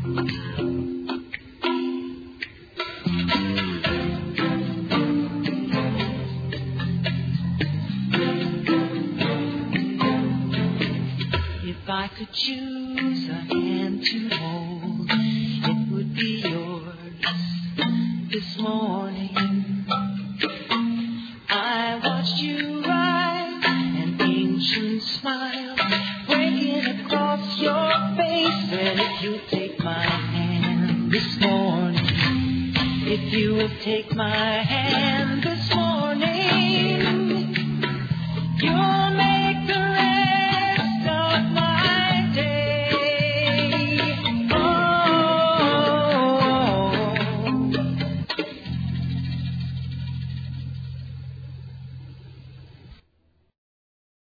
If I could choose a hand to hold, it would be yours this morning. I watched you rise, an ancient smile breaking across your face. And if you'll take my hand this morning, if you will take my hand this morning, you're